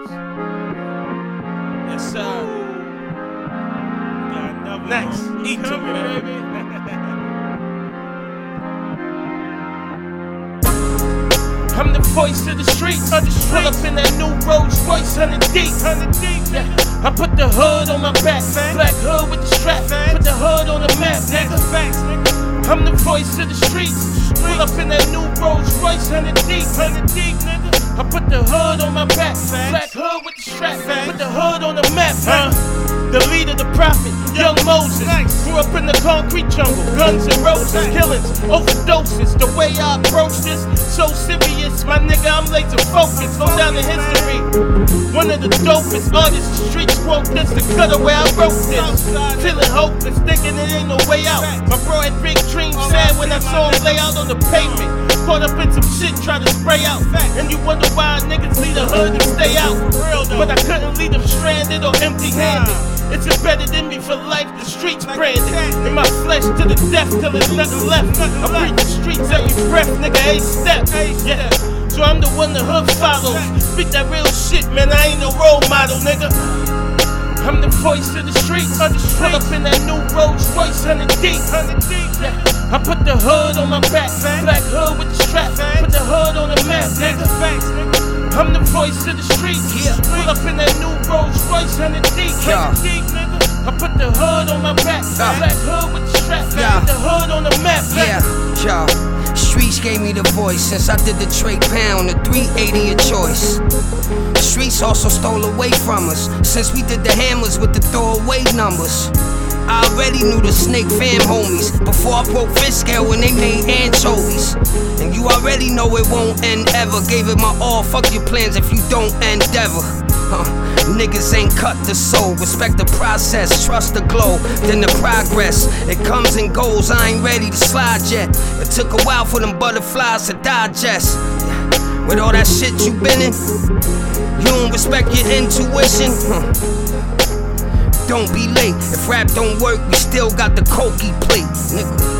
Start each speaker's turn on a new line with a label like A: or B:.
A: Yes, sir. Nice. Eat to me, baby. I'm the voice of the streets. Pull up in that new Rolls Royce, 100 deep. Yeah. I put the hood on my back, black hood with the strap. Put the hood on the map, nigga. I'm the voice of the streets. Pull up in that new Rolls Royce, 100 deep, nigga. I put the hood on my back, black hood with the strap. Put the hood on the map, The leader, the prophet, young Moses. Grew up in the concrete jungle, guns and roses, killings, overdoses. The way I approach this, so serious, my nigga, I'm laser focused. Go down the history. One of the dopest artists, the streets quote this, the gutter where I wrote this. Feeling hopeless, thinking it ain't no way out. My bro had big dreams, sad when I saw him lay out on the pavement. Caught up in some shit, try to spray out. And you wonder why niggas leave the hood and stay out. But I couldn't leave them stranded or empty-handed. It's embedded in me for life, the streets branded. In my flesh to the death till there's nothing left. I breathe the streets every breath, nigga, every step. Yeah. So I'm the one the hood follows. Speak that real shit, man, I ain't no role model, nigga. I'm the voice of the streets. Pull up in that new Rolls Royce, 100 deep. Yeah. I put the hood on my back, black hood with the strap. Put the hood on the map, nigga. I'm the voice of the streets. Pull up in that new Rolls Royce, 100 deep, nigga. I put the hood on my back, black hood with the strap. Put the hood on the map,
B: yo. Streets gave me the voice since I did the Trey Pound, the 380 of choice. The streets also stole away from us since we did the hammers with the throwaway numbers. I already knew the Snake fam homies before I broke fish scale when they made anchovies. And you already know it won't end ever. Gave it my all, fuck your plans if you don't endeavor. Niggas ain't cut the soul. Respect the process, trust the glow, then the progress. It comes and goes, I ain't ready to slide yet. It took a while for them butterflies to digest. With all that shit you been in, you don't respect your intuition. Don't be late, if rap don't work, we still got the Koki plate, nigga.